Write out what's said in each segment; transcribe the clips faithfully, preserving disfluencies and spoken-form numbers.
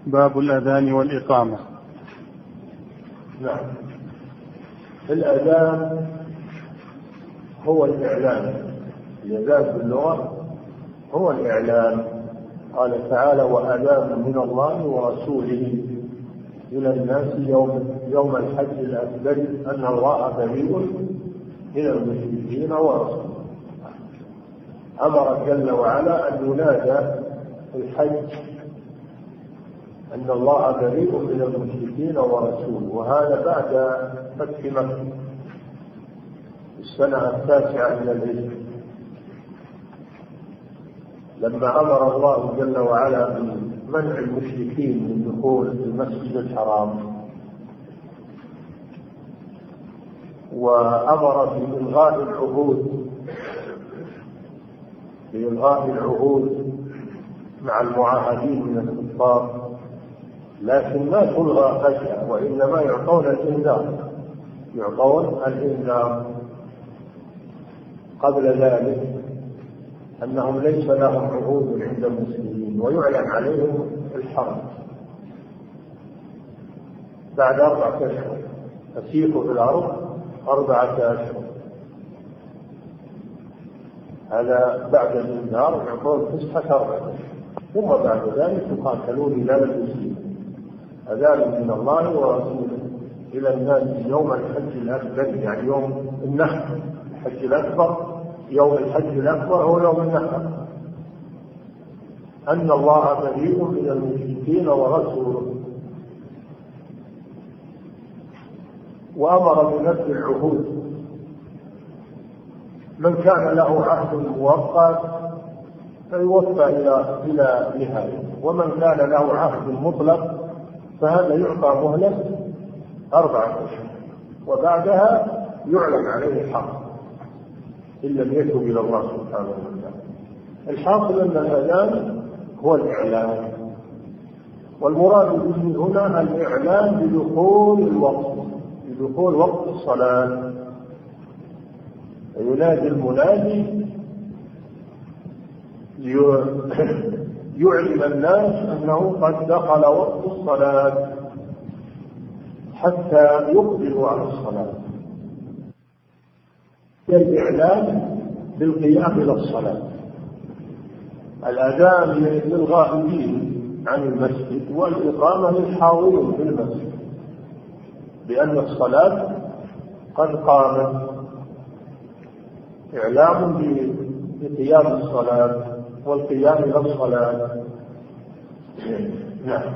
باب الأذان والإقامة. نعم. الأذان هو الإعلان، الأذان باللغة هو الإعلان. قال تعالى: وأذان من الله ورسوله إلى الناس يوم, يوم الحج الأكبر أن الله بريء من المشركين ورسوله. أمر جل وعلا أن ينادى الحج أن الله بريء من المشركين ورسوله، وهذا بعد فتح مكة السنة التاسعة من الهجرة، لما أمر الله جل وعلا بمنع المشركين من دخول المسجد الحرام، وأمر بإلغاء العهود بإلغاء العهود مع المعاهدين من الكفار، لكن ما تلغى فجأة، وإنما يعطون الإنذار يعطون الإنذار قبل ذلك أنهم ليس لهم عهود عند المسلمين، ويعلن عليهم الحرب بعد أربعة أشهر. فسيحوا في الأرض أربعة أشهر، هذا بعد الإنذار يعطون فسحة أربعة أشهر، ثم بعد ذلك يقاتلون إلى المسلمين. أذان من الله ورسوله إلى الناس يوم الحج الأكبر، يعني يوم النحر. الحج الأكبر يوم الحج الأكبر هو يوم النحر، أن الله بريء من المشركين ورسوله. وأمر بنبذ العهود، من كان له عهد مؤقت فيوفى إلى إلى نهاية، ومن كان له عهد مطلق فهذا يعطى مهلة أربعة أشهر، وبعدها يعلن عليه الحق إن لم يتب إلى الله سبحانه وتعالى. الحاصل أن الأذان هو الإعلان، والمراد به هنا الإعلان بدخول الوقت، بدخول وقت الصلاة. ينادي المنادي يعلم الناس أنه قد دخل وقت الصلاة حتى يقبلوا على الصلاة. الإعلان بالقيام إلى الصلاة. الأذان للغائبين عن المسجد، والإقامة للحاضرين في المسجد، بأن الصلاة قد قامت. إعلام بقيام الصلاة والقيام إلى الصلاة. نعم.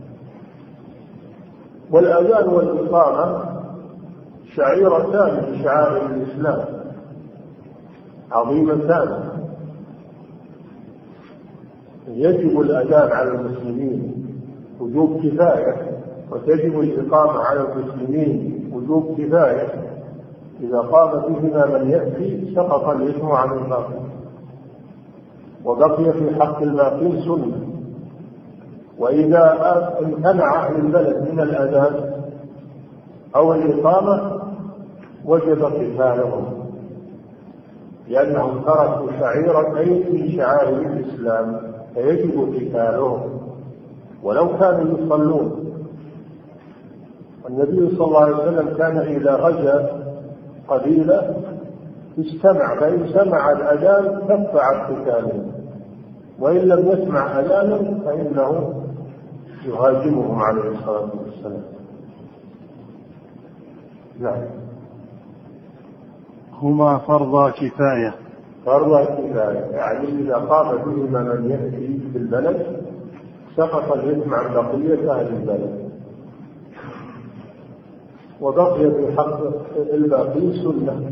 والأذان والإقامة شعيرتان من شعائر الإسلام عظيمتان، يجب الأذان على المسلمين وجوب كفاية، وتجب الإقامة على المسلمين وجوب كفاية. إذا قام بهما من يأتي سقط الإثم عن الباقي، وبقي في حق الباقين سنة. وإذا امتنع أهل البلد من الأذان أو الإقامة وجب قتالهم، لأنهم تركوا شعيرتين من شعائر الإسلام، فيجب قتالهم ولو كانوا يصلون. والنبي صلى الله عليه وسلم كان إذا غزا قبيلة استمع، فإن سمع الأذان كف عن قتالهم، وإن لم يسمع أذانا فإنه يهاجمهم عليه الصلاة والسلام. نعم. هما فرض كفاية. فرض كفاية يعني إذا قام بهما من يأتي في البلد سقط الإثم عن بقية أهل البلد، وبقي في حق الباقي سنة.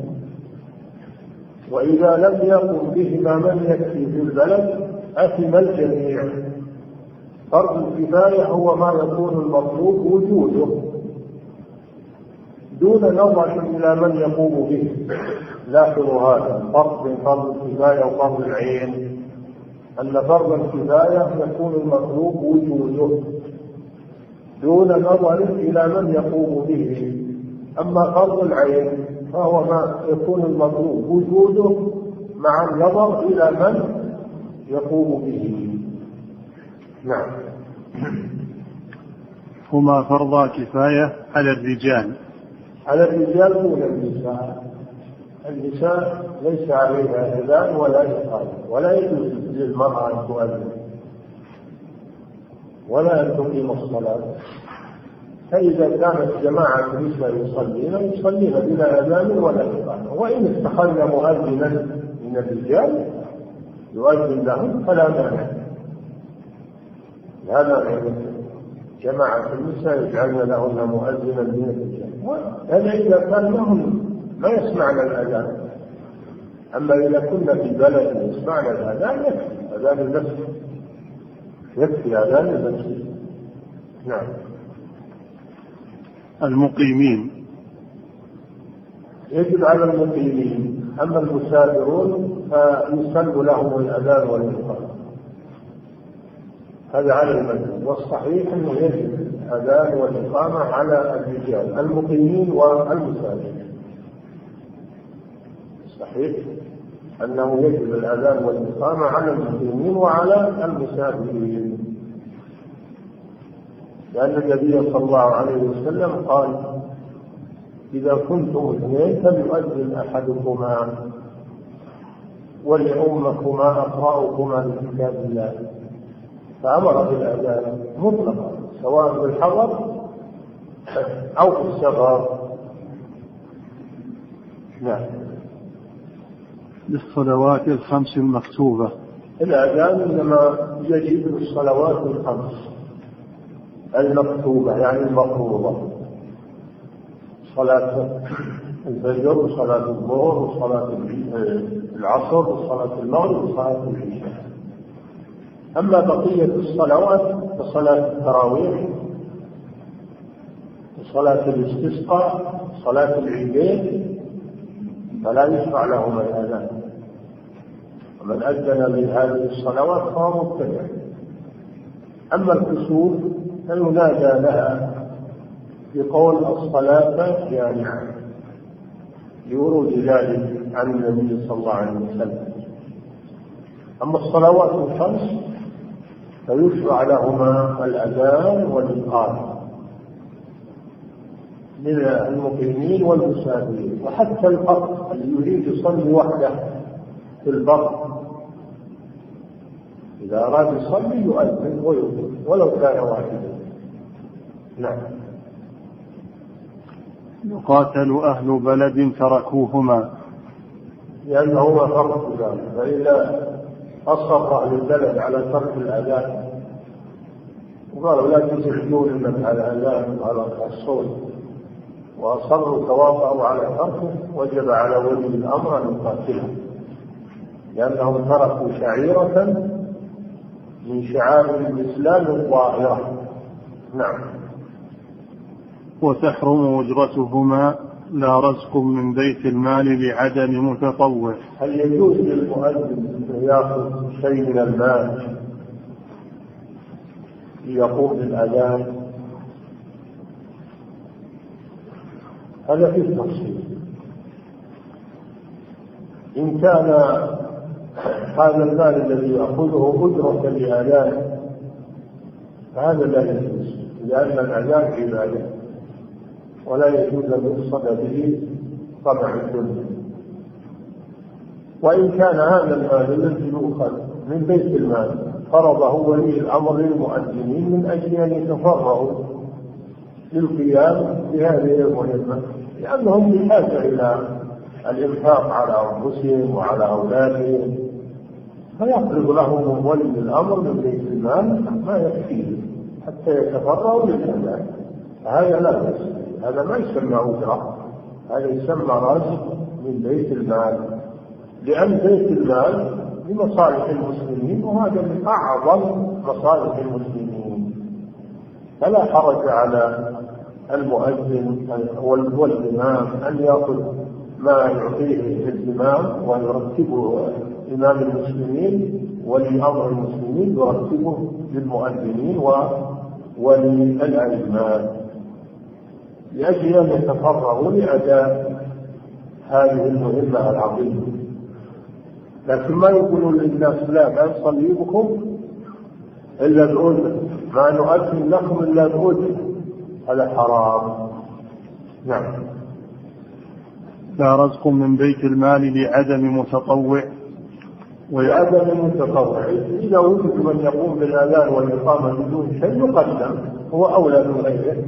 وإذا لم يقم بهما من يأتي في البلد أثم الجميع. فرض الكفاية هو ما يكون المطلوب وجوده دون نظر إلى من يقوم به. لاحظوا هذا فرق بين فرض الكفاية وفرض العين، أن فرض الكفاية يكون المطلوب وجوده دون نظر إلى من يقوم به، أما فرض العين فهو ما يكون المطلوب وجوده مع النظر إلى من يقوم به. نعم. هما فرضا كفاية على الرجال. على الرجال دون النساء. النساء ليس عليها أذان ولا إقامة، ولا يجوز للمرأة أن تؤذن ولا أن تقيم الصلاة. فإذا كانت جماعة النساء يصلين يصلين بلا أذان ولا إقامة، وإن اتخذنا مؤذنا من الرجال يؤذن لهم فلا مانع. لا مانع جماعة النساء يجعلن لهن مؤذنا من الرجال، هذا إذا كان لهم ما يسمعن الأذان. أما إذا كنا في بلد يسمعن الأذان يكفي أذان المسجد، يكفي أذان المسجد. نعم. المقيمين يجب على المقيمين، أما المسافرون فيسن لهم الأذان والإقامة، هذا على المذهب. والصحيح أنه يجب الأذان والإقامة على الرجال المقيمين والمسافرين. صحيح أنه يجب الأذان والإقامة على المقيمين وعلى المسافرين، لأن النبي صلى الله عليه وسلم قال: إذا كنتم اثنين فليؤذن أحدكما وليؤمكما أقرأكما بكتاب الله. فأمر بالأذان مطلقا سواء في الحضر أو في السفر. نعم. للصلوات الخمس المكتوبة. الأذان إنما يجب للصلوات الخمس المكتوبة، يعني المفروضة: صلاة الفجر وصلاة الظهر وصلاة العصر وصلاة المغرب وصلاة العشاء. أما بقية الصلوات كصلاة التراويح وصلاة الاستسقاء وصلاة العيدين فلا يشرع لهما الأذان، ومن أذن من هذه الصلوات فهو مبتدع. أما الكسوف فينادى لها بقول الصلاة جامعة لورود ذلك عن النبي صلى الله عليه وسلم. أما الصلوات الخمس فيشرع لهما الأذان والإقامة للمقيمين والمسافرين، وحتى الفرد اللي يريد يصلي وحده في البر إذا أراد يصلي يؤذن ويؤذن ولو كان واحدا. نعم. يقاتل أهل بلد تركوهما، لأنهما فرق ذلك. فإذا أصر أهل البلد على ترك الأذان وقالوا لا تزعجون من على الأذان وعلى الصوت وأصروا توافقوا على تركه، وجب على ولي الأمر أن يقاتله، لأنهم تركوا شعيرة من شعائر الإسلام الظاهرة. نعم. وتحرم أجرتهما لا رزق من بيت المال لعدم متطوع. هل يجوز للمؤذن أن يأخذ شيء من المال ليقوم بالأذان؟ هذا فيه تفصيل. إن كان هذا المال الذي يأخذه أجرة لأذان فهذا لا يجوز، لأن الأذان عبادة ولا يجوز أن يقصد به طبع الدنيا. وإن كان هذا المال الذي يؤخذ من بيت المال فرضه ولي الأمر للمؤذنين من أجل أن يتفرغوا للقيام بهذه المهمة، لأنهم بحاجة إلى الإنفاق على أنفسهم وعلى أولادهم، فيفرض لهم ولي الأمر من بيت المال ما يكفيه حتى يتفرغوا للأذان. هذا لا يصير، هذا ما يسمى أجرة، هذا يسمى رزق من بيت المال، لأن بيت المال لمصالح المسلمين، وهذا من أعظم مصالح المسلمين. فلا حرج على المؤذن والإمام أن يأخذ ما يعطيه الإمام ويرتبه إمام المسلمين ولي أمر المسلمين، يرتبه للمؤذنين ولي الأئمة لأجل أن يتفرغوا لأداء هذه المهمة العظيمة. لكن ما يقولون للناس لا ما نصلي بكم إلا بأذن، ما نؤذن لكم إلا بأذن، هذا حرام. نعم. لا رزق من بيت المال لعدم متطوع وعدم متطوع. إذا وجد من يقوم بالأذان والإقامة بدون شيء يقدم، هو أولى من غيره،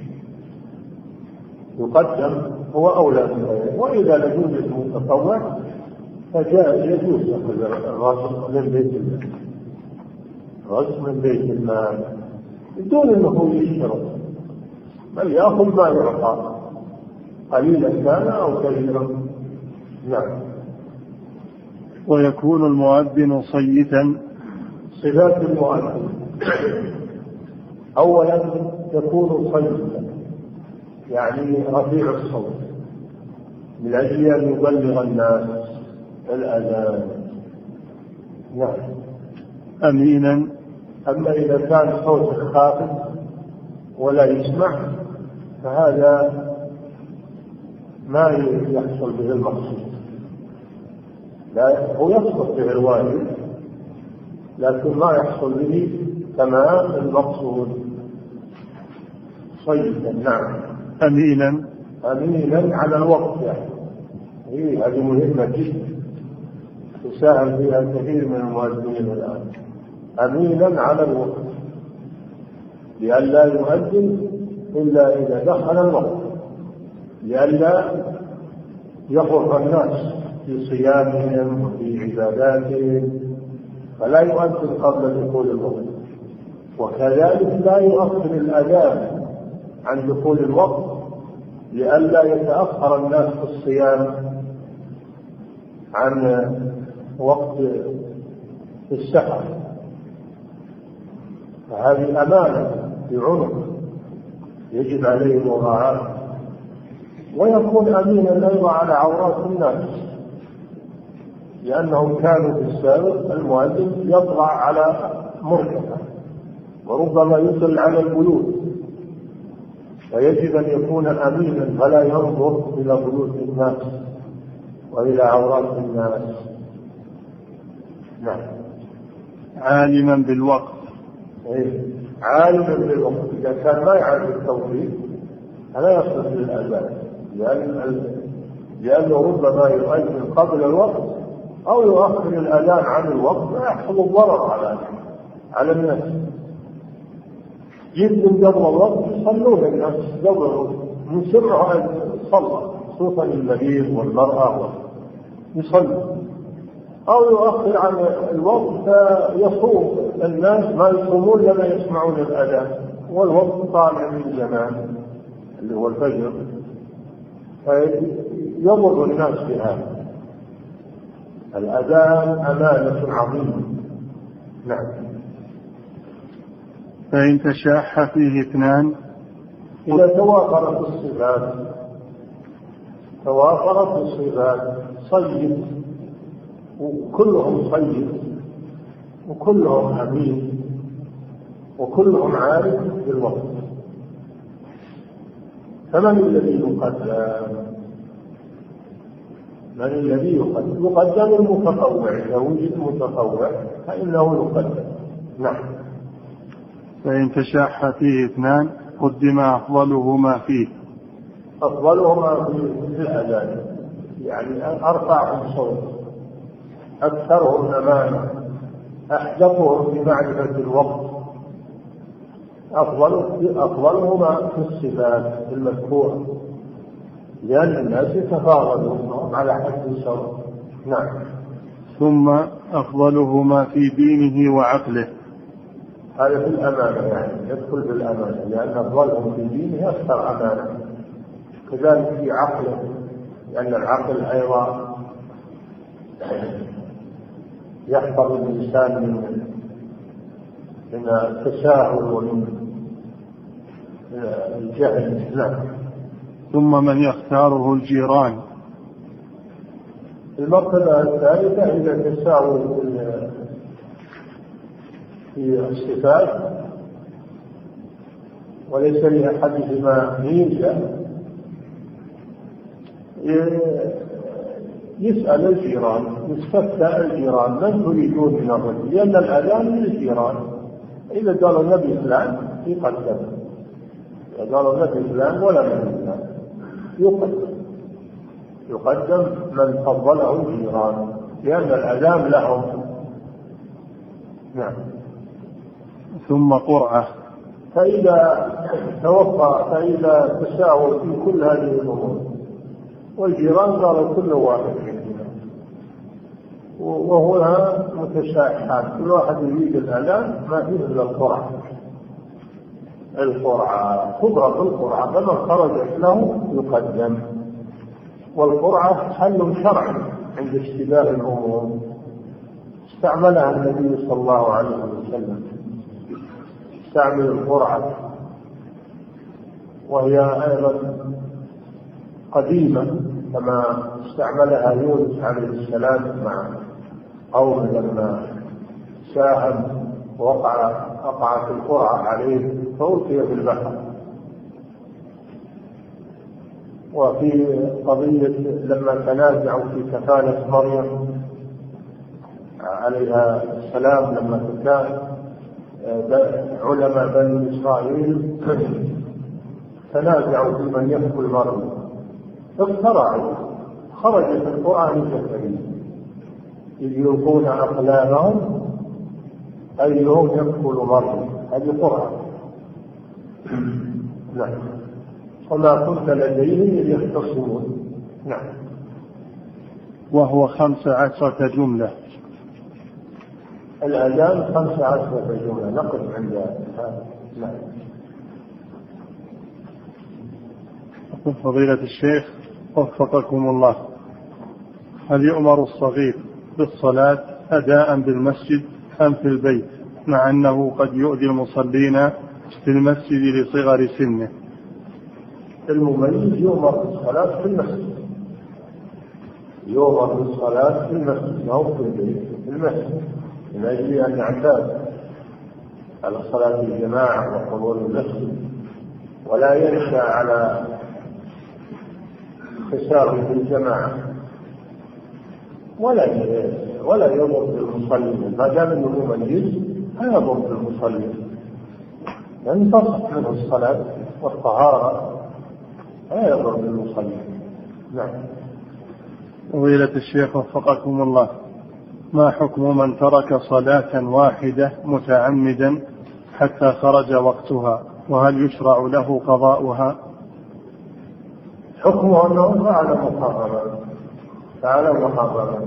يقدم هو أولى من غيره. وإذا لم يوجد متطوع فجاء يجوز يأخذ الرزق من بيت المال، الرزق من بيت المال بدون أنه يشترط، بل يأخذ ما يعطى قليلا كان أو كثيرا. نعم. ويكون المؤذن صيتا. صفات المؤذن: أولا يكون صيتا، يعني رفيع الصوت من أجل أن يبلغ الناس الأذان. نعم. أمينا. أما إذا كان صوت خافت ولا يسمع فهذا ما يحصل به المقصود، لا هو يصدق به الواجب لكن ما يحصل به تمام المقصود. صيتا. نعم. أمينا. أمينا على الوقت، يعني هي هذه مهمة جدا تساهم فيها كثير من المؤذنين الآن. أمينا على الوقت لئلا يؤذن إلا إذا دخل الوقت، لئلا يغر الناس في صيامهم وفي عباداتهم، فلا يؤذن قبل دخول الوقت. وكذلك لا يؤخر الأذان عن دخول الوقت لئلا يتأخر الناس في الصيام عن وقت السحر، فهذه أمانة في عنق يجب عليه مراعاة. ويكون أمينا أيضا على عورات الناس، لأنهم كانوا في السابق المؤذن يطلع على مرتفع وربما يصل على البيوت، فيجب أن يكون أمينا فلا ينظر إلى بيوت الناس وإلى عورات الناس. نعم. عالما بالوقت. إيه؟ عالما بالوقت. إذا كان ما يعرف التوقيت فلا يصل للأذان، لأن لأنه ربما يؤذن قبل الوقت أو يؤخر الأذان عن الوقت فيحصل الضرر على على الناس. يمكن قبل الوقت يصلون الناس قبل من سرعة أن صلى، خصوصا المريض والمرأة يصلي، أو يؤخر عن الوقت فيصوم الناس ما يصومون لما يسمعون الأذان والوقت طالع من زمان اللي هو الفجر، فيضر الناس بهذا. الأذان أمانة عظيمة. نعم. فإن تشاح فيه اثنان. إذا توافرت الصفات توافرت الصفات صيد، وكلهم صيد وكلهم أمين وكلهم عارف بالوقت، فمن الذي يقدم؟ من الذي يقدم؟ يقدم المتطوع، إذا وجد متطوع فإنه يقدم. نعم. فإن تشاح فيه اثنان قدم أفضلهما فيه. أفضلهما في الأذان، يعني أرفعهم صوت، أكثرهم أمانة، أحدثهم بمعرفة الوقت، أفضل أفضلهما في الصفات المذكورة، لأن الناس يتفاضلون على حد الشرع. نعم. ثم أفضلهما في دينه وعقله. هذا في الأمانة، يعني يدخل في الأمانة، لأن أفضلهم في دينه أكثر أمانة. كذلك في عقله، لأن العقل أيضا يحفظ الإنسان من من التساهل ومن الجهل. نعم. ثم من يختاره الجيران. المرتبة الثالثة إذا تساووا في الصفات وليس لأحدهما ميزة، يسأل الجيران، يستفتى الجيران من تريدون من الرجل، لأن الأذان للجيران، إذا قال النبي فلان يقدم، قالوا مثل فلان ولا مثل فلان يقدم يقدم من فضله الجيران لأن الأذان لهم. نعم. ثم قرعة. فإذا توفى فإذا تساووا في كل هذه الأمور والجيران قالوا كل واحد منهم وهنا متشاحان كل واحد يريد الأذان ما فيه إلا القرعة. القرعة تضرب القرعة فمن خرجت له يقدم. والقرعة حل شرعي عند اشتباه الأمور استعملها النبي صلى الله عليه وسلم. استعمل القرعة وهي أيضا قديمة كما استعملها يونس عليه السلام مع قوم لما ساهم وقع وقعت القرعة عليه فألقي في البحر. وفي قضية لما تنازعوا في كفالة مريم عليها السلام لما كان علماء بني إسرائيل تنازعوا في من يكفل مريم اخترعوا خرجت القرآن الكريم إذ يلقون أقلامهم أيهم يكفل مريم هذه قرآن. نعم. وما كنت لديهم إذ يختصمون. نعم. وهو خمس عشرة جملة. الأذان خمس عشرة جملة نقف عند هذا. نعم. فضيلة الشيخ وفقكم الله، هل يؤمر الصغير بالصلاة أداء بالمسجد أم في البيت مع أنه قد يؤذي المصلين في المسجد لصغر سنه؟ المميز يؤمر بالصلاة في المسجد يؤمر بالصلاة في المسجد أو في البيت في المسجد من أجل أن يعتاد على صلاة الجماعة وحضور المسجد ولا ينشأ على خساره في الجماعة ولا ولا يضر بالمصلين ما دام انه مميز لا يضر بالمصلين لأن تصح منه الصلاة والطهارة لا يضر بالمصلين. نعم. فضيلة الشيخ وفقكم الله، ما حكم من ترك صلاة واحدة متعمدا حتى خرج وقتها وهل يشرع له قضاؤها؟ حكمه أنه فعل محرما فعل محرما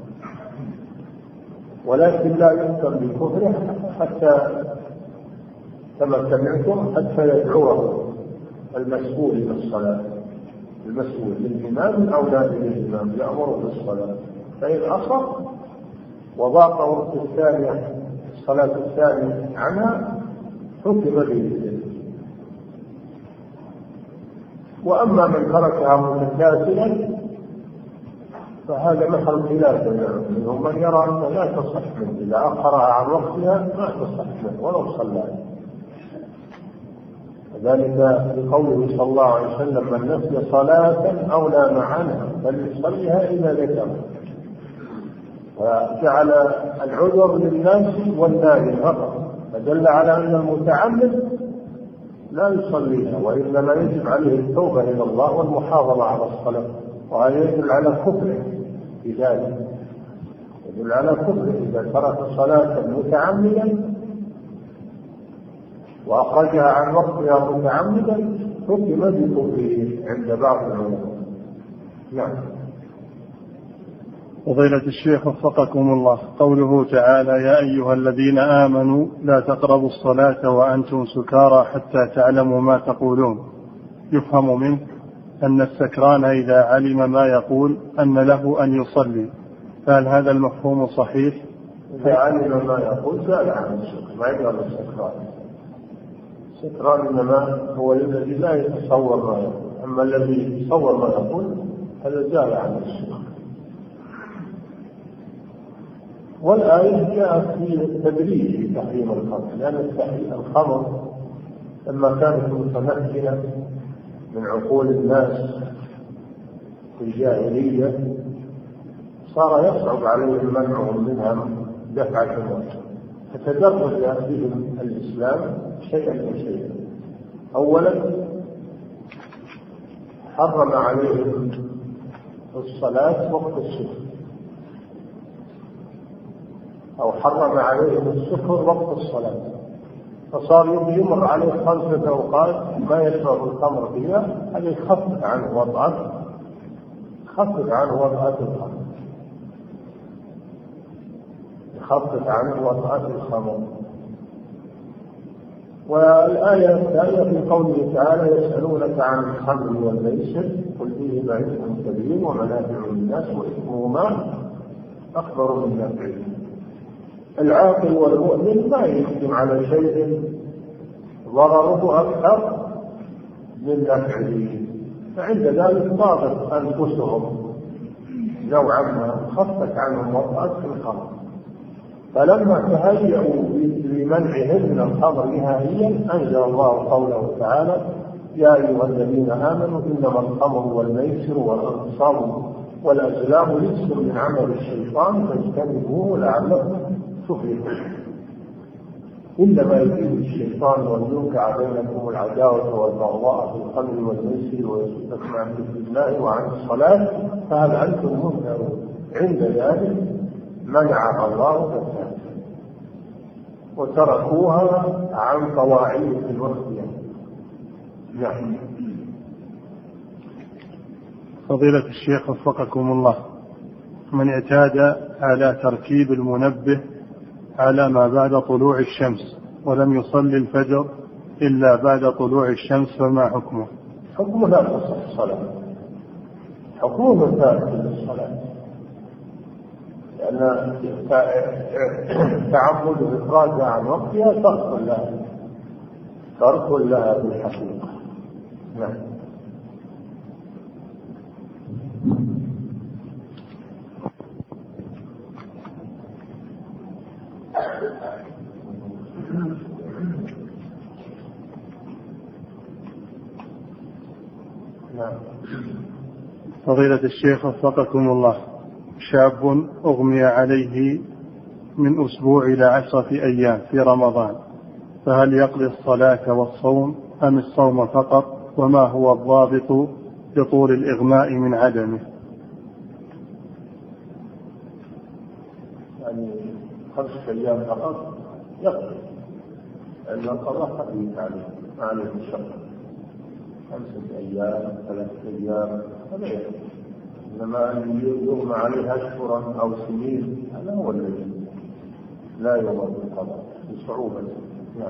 ولكن لا يذكر بالكفر حتى كما سمعتم حتى يدعوه المسؤول إلى الصلاة المسؤول للإمام أو لا للإمام يأمره بالصلاة فإن أصر وضاق وقت الثانية الصلاة الثانية عنها حكم به. وأما من تركها متكاسلا فهذا محل خلاف منهم من يرى أنها لا تصح منه إذا أخرها عن وقتها ما تصح منه ولو صلى ذلك بقوله صلى الله عليه وسلم من نسي صلاة أو نام عنها فليصليها إذا ذكرها فجعل العذر للناس والنائم فقط فدل على أن المتعمد لا يصليها وإنما يجب عليه التوبة إلى الله والمحافظة على الصلاة وهذا يدل على كفره بذلك يدل على كفره إذا ترك صلاة متعمدا وأخرجها عن وقتها متعمدا حكم بكفره عند بعض العلماء. نعم. فضيلة الشيخ وفقكم الله، قوله تعالى يا أيها الذين آمنوا لا تقربوا الصلاة وأنتم سكارى حتى تعلموا ما تقولون، يفهم منه أن السكران إذا علم ما يقول أن له أن يصلي، فهل هذا المفهوم صحيح؟ إذا علم ما يقول زال عن السكر ما يقال السكران. السكران إنما هو الذي لا يتصور ما يقول، أما الذي يتصور ما يقول هذا زال عن السكر. والآية جاءت في التدريج في تحريم الخمر لأن الخمر لما كانت متمكنة من عقول الناس في الجاهلية صار يصعب عليهم منعهم منها دفعة واحدة فتدرج بهم الإسلام شيئا فشيئا أولا حرم عليهم الصلاة وقت السفر، أو حرم عليهم السفر وقت الصلاة، فصار يمر عليه خمسة أوقات ما يشرب الخمر فيها، هذا يخفف عنه وضعه، يخفف عنه وضعة الخمر، يخفف عنه وضعة الخمر. والآية الثانية في قوله تعالى: يسألونك عن الخمر والميسر قل فيهما إثم كبير ومنافع للناس وإثمهما أكبر من نفعهما. العاقل والمؤمن ما يقدم على شيء ضرره أكثر من نفعه، فعند ذلك ضاغط أنفسهم نوعا ما، خفت عنهم وضعت الخمر، فلما تهيئوا لمنعهم من الخمر نهائيا أنزل الله قوله تعالى: يا أيها الذين آمنوا إنما الخمر والميسر والأنصاب والأزلام رجس من عمل الشيطان فاجتنبوه لعلكم تفلحون. إنما يريد الشيطان أن يوقع بينكم العداوة والبغضاء في الخمر والميسر ويصدكم عن ذكر الله وعن الصلاة فهل أنتم منكرون؟ عند ذلك منعها الله فساد وتركوها عن طواعية الوحدة. نعم. فضيلة الشيخ وفقكم الله، من اعتاد على تركيب المنبه على ما بعد طلوع الشمس ولم يصلي الفجر إلا بعد طلوع الشمس فما حكمه؟ حكمه لا تصح الصلاة، حكمه تارك للصلاة، لأن تعمد الإخراج عن وقتها ترك لها، ترك لها بالحقيقة. نعم. فضيلة الشيخ وفقكم الله، شاب أغمي عليه من أسبوع إلى عشرة أيام في رمضان، فهل يقضي الصلاة والصوم أم الصوم فقط؟ وما هو الضابط لطول الإغماء من عدمه؟ يعني خمسة أيام فقط يقضي، لأن القضاء خفيف عليه، ما عليه الشق، خمسة أيام ثلاثة أيام هذا يقضي، إنما أن يغمى عليه أشهرا أو سنين هذا هو الذي لا يمر بالقضاء بصعوبة. نعم.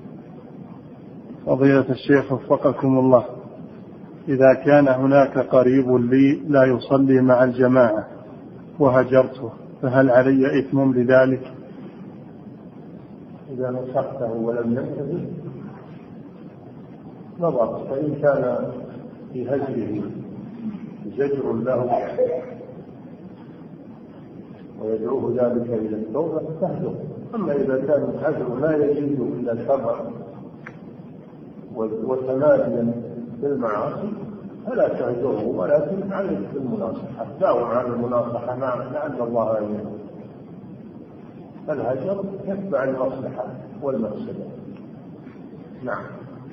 فضيلة الشيخ وفقكم الله، إذا كان هناك قريب لي لا يصلي مع الجماعة وهجرته فهل علي إثم لذلك؟ إذا نصحته ولم ينتهي نظر، فإن كان في هجره زجر له ويدعوه ذلك إلى التوبة فاهجره. أما إذا كان الهجر لا يزيد إلا شرا وتماديا بالمعاصي فلا تهجره، ولكن عليك بالمناصحة، داوم على المناصحة لعل الله يعينه. الهجر يتبع المصلحة والمفسدة. نعم.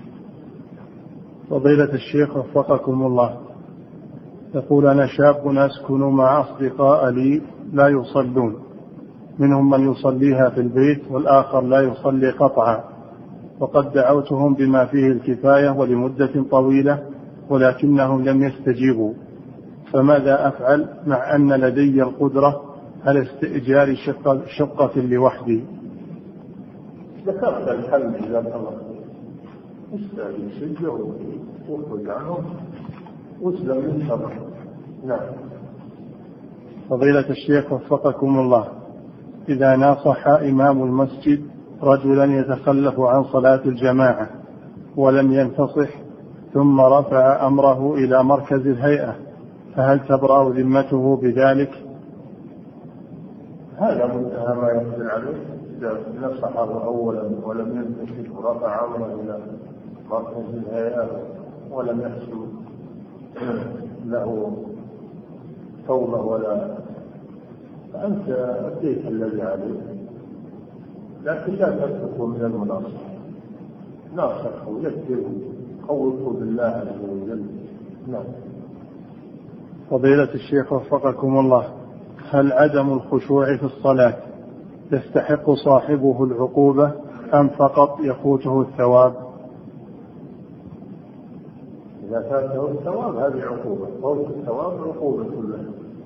فضيلة الشيخ وفقكم الله، يقول: أنا شاب أسكن مع أصدقاء لي لا يصلون، منهم من يصليها في البيت والآخر لا يصلي قطعا، وقد دعوتهم بما فيه الكفاية ولمدة طويلة ولكنهم لم يستجيبوا، فماذا أفعل مع أن لدي القدرة على استئجار شقة, شقة لوحدي؟ ذكرت الحل إذا الله استأذن سجه واخرج عنهم واسلم من شر. نعم. فضيلة الشيخ وفقكم الله، إذا ناصح إمام المسجد رجلا يتخلف عن صلاة الجماعة ولم ينتصح ثم رفع أمره إلى مركز الهيئة فهل تبرأ ذمته بذلك؟ هذا منتهى ما يقدر عليه. إذا نصحه أولا ولم ينتصح ورفع أمره إلى مركز الهيئة ولم يحصل له توبة ولا، فأنت أديت الذي عليك، لكن لا تتركه من المناصحة، ناصحه ويذكره خوفه بالله عز وجل. نعم. فضيلة الشيخ وفقكم الله، هل عدم الخشوع في الصلاة يستحق صاحبه العقوبة أم فقط يفوته الثواب؟ إذا فاته الثواب هذه عقوبة، فوت الثواب عقوبة كلها،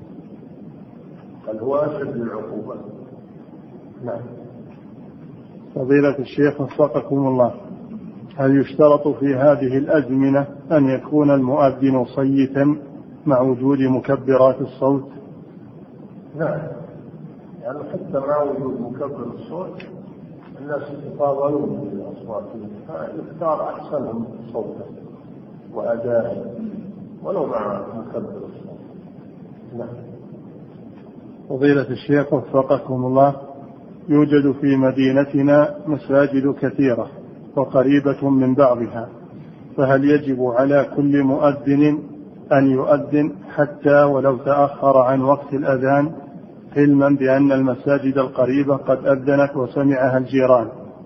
بل هو أشد العقوبة. نعم. فضيلة الشيخ وفقكم الله، هل يشترط في هذه الأزمنة أن يكون المؤذن صيتا مع وجود مكبرات الصوت؟ نعم، يعني حتى مع وجود مكبر الصوت الناس يتفاضلون بالأصوات، فيختار أحسنهم صوتا وأداء ولو مع مكبر الصوت. نعم. فضيلة الشيخ وفقكم الله، يوجد في مدينتنا مساجد كثيرة وقريبة من بعضها، فهل يجب على كل مؤذن أن يؤذن حتى ولو تأخر عن وقت الأذان، علما بأن المساجد القريبة قد أذنت وسمعها الجيران؟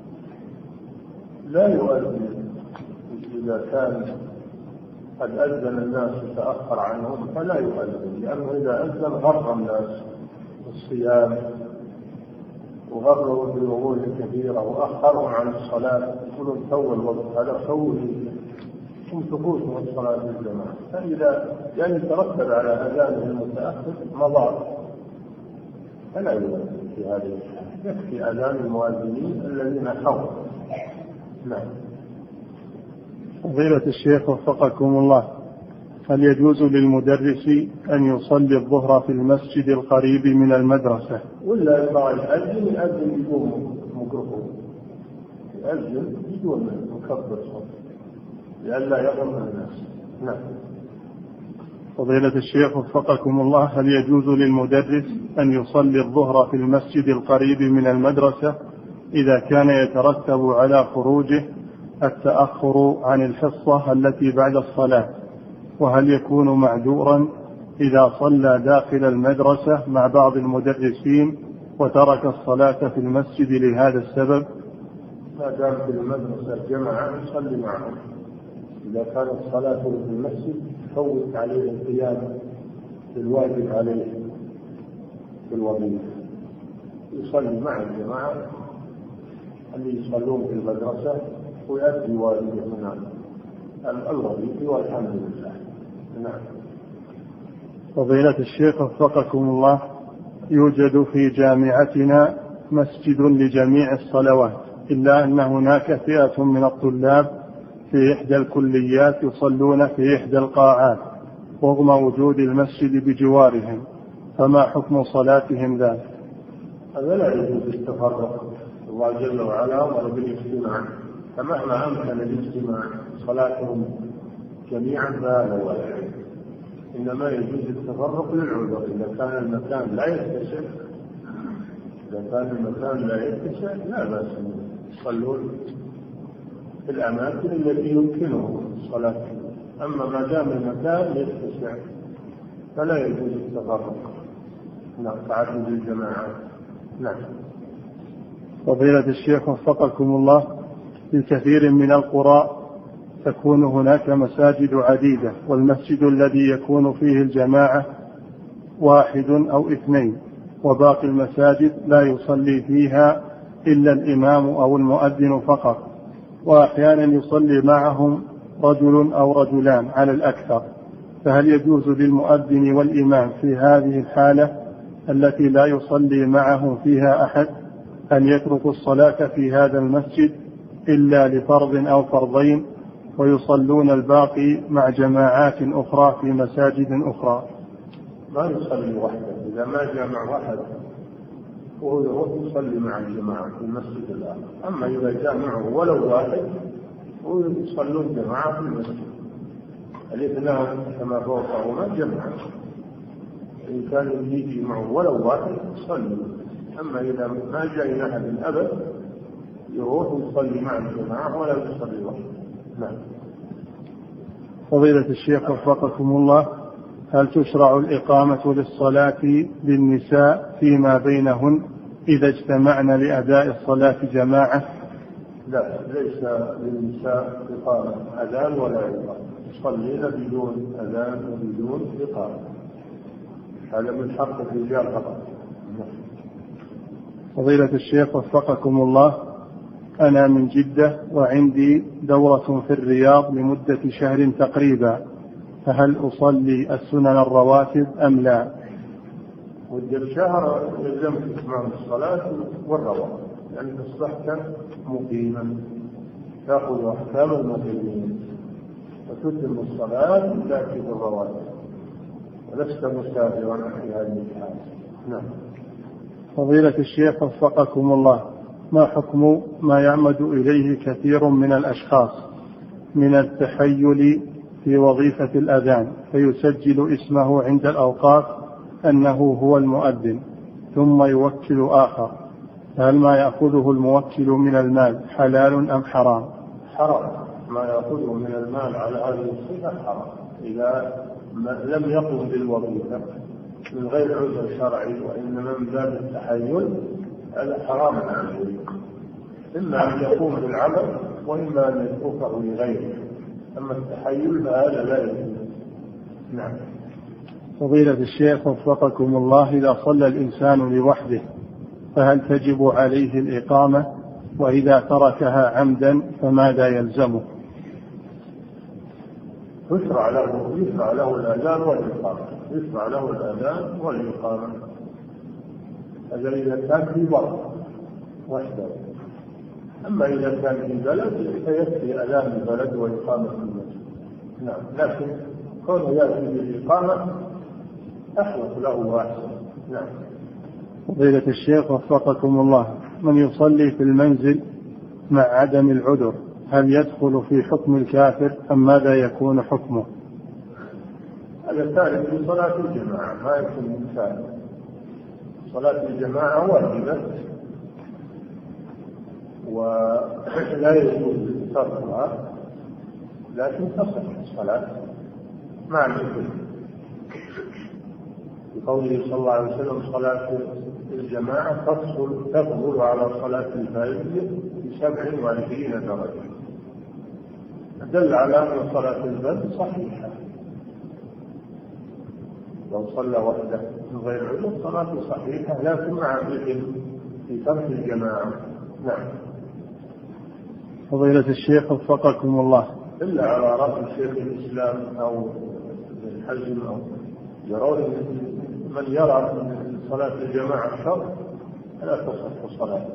لا يؤذن إذا كان قد أذن الناس وتأخر عنهم، فلا يؤذن، لأنه إذا أذن غر الناس الصيام وغروا بالأمور كثيرة وأخروا عن الصلاة، يقولون تو الوقت هذا تو ثم تفوتهم الصلاة بالجماعة، فإذا يعني ترتب على أذانه المتأخر مضار، فلا يؤذن في هذه الحالة، يكفي أذان المؤذنين الذين حضروا. نعم. فضيلة الشيخ وفقكم الله، هل يجوز للمدرس أن يصلي الظهر في المسجد القريب من المدرسة؟ ولا يبغى يأذن يأذن بدون ميكروفون، يأذن بدون مكبر صوت لئلا يغم الناس. نعم. فضيلة الشيخ وفقكم الله، هل يجوز للمدرس أن يصلي الظهر في المسجد القريب من المدرسة إذا كان يترتب على خروجه التأخر عن الحصة التي بعد الصلاة؟ وهل يكون معذورا إذا صلى داخل المدرسة مع بعض المدرسين وترك الصلاة في المسجد لهذا السبب؟ ما دام في المدرسة جماعة يصلي معهم، إذا كانت الصلاة في المسجد فوت عليه القيام بالواجب عليه في الوظيفة، يصلي مع الجماعة اللي يصلون في المدرسة ويأتي واجبه من الوظيفة والحمد لله. نعم. فضيلة الشيخ وفقكم الله، يوجد في جامعتنا مسجد لجميع الصلوات، إلا أن هناك فئة من الطلاب في إحدى الكليات يصلون في إحدى القاعات رغم وجود المسجد بجوارهم، فما حكم صلاتهم ذلك؟ هذا لا يجوز التفرق، الله جل وعلا أمر بالاجتماع، فمهما أمكن الاجتماع صلاتهم جميعا فهذا واجب، إنما يجوز التفرق للعذر، إذا كان المكان لا يتسع، إذا كان المكان لا يتسع لا بأس يصلون في الأماكن التي يمكنهم الصلاة، أما ما دام المكان يتسع فلا يجوز التفرق. نعم. تعدد الجماعات. نعم. فضيلة الشيخ وفقكم الله، في كثير من القرى تكون هناك مساجد عديدة، والمسجد الذي يكون فيه الجماعة واحد أو اثنين، وباقي المساجد لا يصلي فيها إلا الإمام أو المؤذن فقط، وأحيانا يصلي معهم رجل أو رجلان على الأكثر، فهل يجوز للمؤذن والإمام في هذه الحالة التي لا يصلي معهم فيها أحد أن يتركوا الصلاة في هذا المسجد إلا لفرض أو فرضين ويصلون الباقي مع جماعات أخرى في مساجد أخرى؟ ما يصلي وحده، إذا ما جمع واحد وهو يروح يصلي مع الجماعة في المسجد الآخر، أما إذا جامعه ولو واحد ويصلون جماعة في المسجد الاثنان كما فوقهما جماعة، إن كان يجي معه ولو واحد يصلي، أما إذا ما جاء أحد أبد يروح يصلي مع الجماعة ولا يصلي وحده. نعم. فضيلة الشيخ وفقكم الله، هل تشرع الإقامة للصلاة للنساء فيما بينهن إذا اجتمعن لأداء الصلاة جماعة؟ لا، ليس للنساء إقامة أذان ولا إقامة، يصلين بدون أذان وبدون إقامة، هذا من حق الرجال فقط. فضيلة الشيخ وفقكم الله، أنا من جدة وعندي دورة في الرياض لمدة شهر تقريبا، فهل أصلي السنن الرواتب أم لا؟ مدة شهر يلزمك إتمام الصلاة والرواتب، لأنك يعني أصبحت مقيما تأخذ أحكام المقيمين وتتم الصلاة وتأتي بالرواتب ولست مسافرا في هذه الحالة. نعم. فضيلة الشيخ وفقكم الله، ما حكم ما يعمد إليه كثير من الأشخاص من التحيل في وظيفة الأذان، فيسجل اسمه عند الأوقاف أنه هو المؤذن ثم يوكل آخر، هل ما يأخذه الموكل من المال حلال أم حرام؟ حرام، ما يأخذه من المال على هذه الصفة حرام، إذا لم يقم بالوظيفة من غير عذر شرعي وإنما من باب التحيل، هذا حرام عليه، إما أن يقوم بالعمل وإما أن يتركه لغيره، أما التحيل فهذا لا يجوز. نعم. فضيلة الشيخ وفقكم الله، إذا صلى الإنسان لوحده فهل تجب عليه الإقامة؟ وإذا تركها عمدا فماذا يلزمه؟ يشرع له يشرع له الأذان والإقامة، يشرع له الأذان والإقامة، هذا إذا كان في بلد وحده. أما إذا كان في بلد فيكفي أذان البلد وإقامة المسجد. نعم، لكن كونه يأتي بالإقامة أحوط له وأحسن. نعم. فضيلة الشيخ وفقكم الله، من يصلي في المنزل مع عدم العذر هل يدخل في حكم الكافر أم ماذا يكون حكمه؟ هذا ثالث في صلاة الجماعة، ما يكون مثال. صلاة الجماعة واجبة ولا يجوز تركها، لكن تصح الصلاة مع الإثم، بقوله صلى الله عليه وسلم صلاة الجماعة تفصل تفضل على صلاة الفرد بسبع وعشرين درجة، دل على أن صلاة الفرد صحيحة، لو صلى وحده من غير عذر صلاته صحيحة، لكن مع الإثم في ترك الجماعة. نعم. فضيلة الشيخ وفقكم الله، إلا على رأي شيخ الإسلام أو ابن حزم أو يرون من يرى من صلاة الجماعة شر لا تصح صلاته،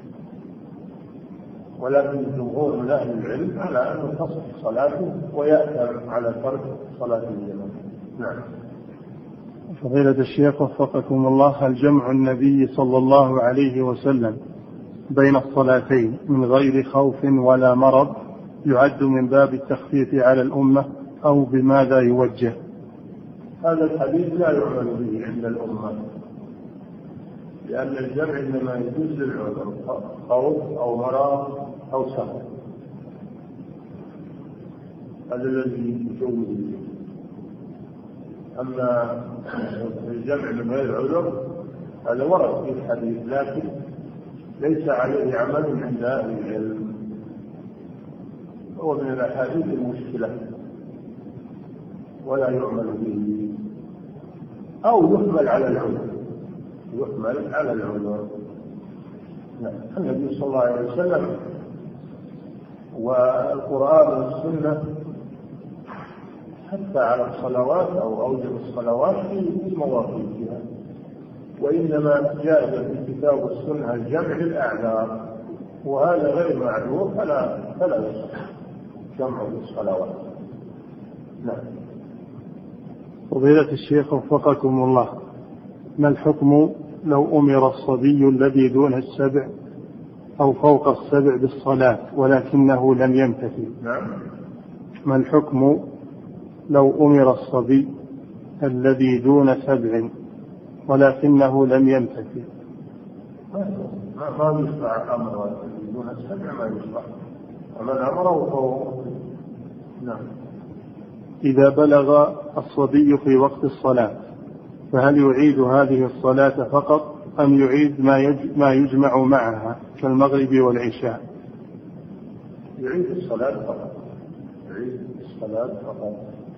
ولكن الجمهور من أهل العلم على أنه تصح صلاته ويأثم على ترك صلاة الجماعة. نعم. فضيلة الشيخ وفقكم الله، هل جمع النبي صلى الله عليه وسلم بين الصلاتين من غير خوف ولا مرض يعد من باب التخفيف على الأمة أو بماذا يوجه؟ هذا الحديث لا يعمل به عند الأمة، لأن الجمع إنما يجوز للعذر، خوف أو مرض أو سفر، هذا الذي يجوز. أما الجمع من غير عذر هذا ورد في الحديث، لكن ليس عليه عمل عند أهل العلم، هو من الأحاديث المشكلة ولا يعمل به، أو يحمل على العذر، يحمل على العذر. نعم. النبي صلى الله عليه وسلم والقرآن والسنة حتى على الصلوات أو أوجب الصلوات في مواقيتها، وإنما جاء في الكتاب والسنة الجمع للأعذار، وهذا غير معذور فلا فلا يصح جمع الصلوات. نعم. فضيلة الشيخ وفقكم الله، ما الحكم لو أمر الصبي الذي دون السبع أو فوق السبع بالصلاة ولكنه لم يمتثل؟ نعم. ما الحكم لو أمر الصبي الذي دون سبع ولكنه لم يمتثل؟ ما ما يشرع أمر دون السبع، ما يشرع، ومن أمره فهو. نعم. إذا بلغ الصبي في وقت الصلاة فهل يعيد هذه الصلاة فقط أم يعيد ما ما يجمع معها كالمغرب والعشاء؟ يعيد الصلاة فقط، يعيد الصلاة فقط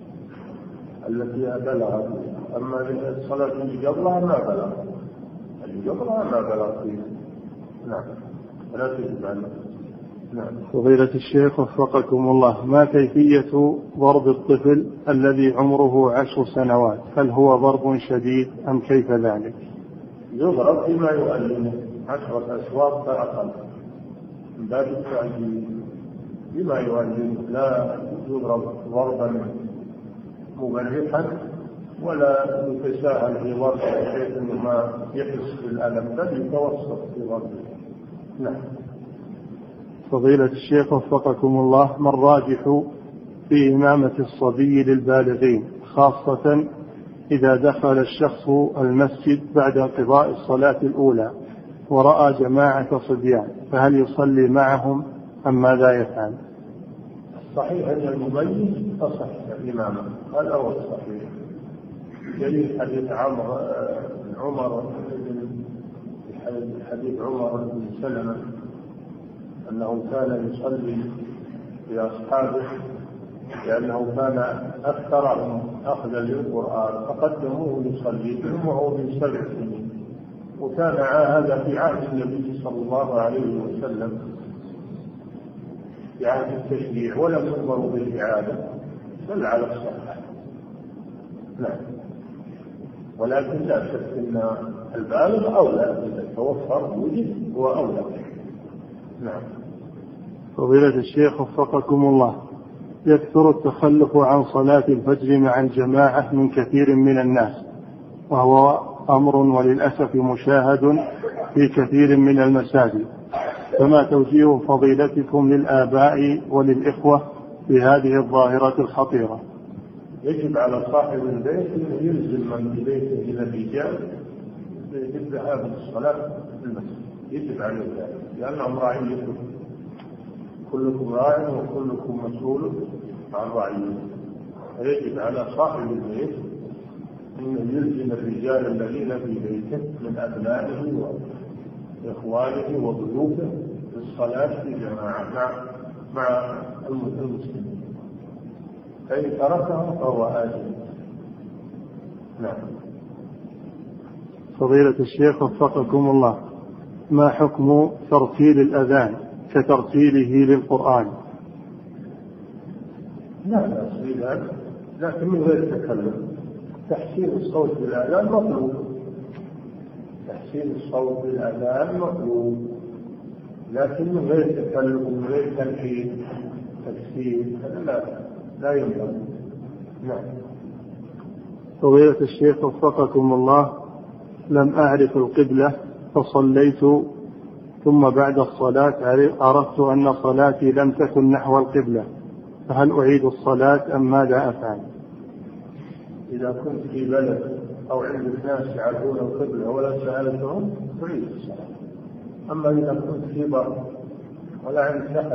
التي بلغت. أما الصلاة اللي قبلها ما بلغ، اللي قبلها ما بلغ فيه. نعم ولا تجب عنه. نعم. فضيلة الشيخ وفقكم الله، ما كيفية ضرب الطفل الذي عمره عشر سنوات؟ هل هو ضرب شديد أم كيف ذلك؟ يضرب بما يؤلمه، عشرة أشواط فأقل، من باب التعليم بما يؤلمه، لا يضرب ضربا مبرحا ولا يتساهل في ضربه بحيث انه ما يحس بالألم، بل يتوسط في ضربه. نعم. فضيلة الشيخ وفقكم الله، ما الراجح في إمامة الصبي للبالغين، خاصة إذا دخل الشخص المسجد بعد انقضاء الصلاة الأولى ورأى جماعة صبيان، فهل يصلي معهم أم ماذا يفعل؟ صحيح أن المميز تصح الإمامة، هذا هو الصحيح. دليل حديث عمر عمر حديث عمر بن سلمة أنه كان يصلي بأصحابه لأنه كان أكثرهم أخذا للقرآن، فقدموه يصلي بهم وهو من سبع سنين، وكان هذا في عهد النبي صلى الله عليه وسلم في عهد التشريع، ولم يؤمروا بالإعادة بل على الصحة. نعم. ولكن لا شك أن البالغ أولى إذا توفر وجد هو أولى. نعم. فضيلة الشيخ وفقكم الله، يكثر التخلف عن صلاة الفجر مع الجماعة من كثير من الناس، وهو أمر وللأسف مشاهد في كثير من المساجد، فما توجيه فضيلتكم للآباء وللإخوة في هذه الظاهرة الخطيرة؟ يجب على صاحب البيت أن يلزم من في بيته إلى الرجال بالذهاب للصلاة في المسجد، يجب عليه ذلك لأنهم رعيتكم، كلكم راع وكلكم مسؤول عن رعيته، فيجب على صاحب البيت أن يلزم الرجال الذين في بيته من أبنائه وإخوانه وضيوفه بالصلاة في جماعة مع مع المسلمين، فإن تركهم فهو آثم. نعم. فضيلة الشيخ وفقكم الله، ما حكم ترتيل الأذان كترتيله للقرآن؟ لا بأس بذلك، لكن من غير تكلف. تحسين الصوت بالأذان مطلوب، تحسين الصوت بالأذان مطلوب، لكن من غير تكلف ومن غير تلحين تفسير لا لا ينبغي. نعم. فضيلة الشيخ وفقكم الله، لم أعرف القبلة فصليت، ثم بعد الصلاة عرفت أن صلاتي لم تكن نحو القبلة، فهل أعيد الصلاة أم ماذا أفعل؟ إذا كنت في بلد أو عندك ناس يعرفون القبلة ولا سألتهم تعيد الصلاة. أما إذا كنت في بر ولا عندك أحد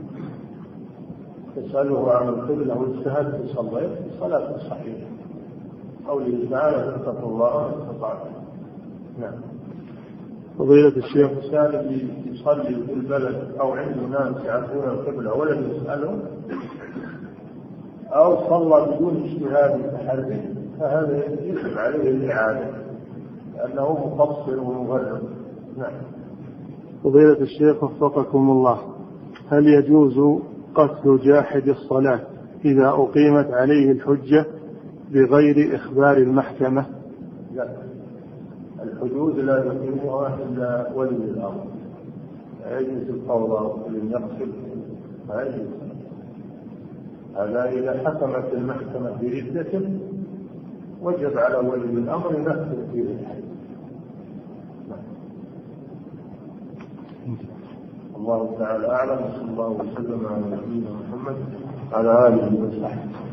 تسأله عن القبلة واجتهدت وصليت، الصلاة صحيحة. قوله تعالى فاتقوا الله ما استطعتم. نعم. فضيلة الشيخ، الإنسان اللي يصلي في البلد أو عنده ناس يعرفون القبلة ولم يسألهم أو صلى بدون اجتهاد وتحري، فهذا يجب عليه الإعادة لأنه مقصر ومغرب. نعم. فضيلة الشيخ وفقكم الله، هل يجوز قتل جاحد الصلاة إذا أقيمت عليه الحجة بغير إخبار المحكمة؟ لا، الحدود لا يقيمها إلا ولي الأمر، لا يجوز الفوضى لمن يقتل، لا يجوز. هذا إذا حكمت المحكمة بردته وجب على ولي الأمر ينفذ فيه الحد. الله تعالى أعلم، صلى الله وسلم على نبينا محمد على آله وصحبه.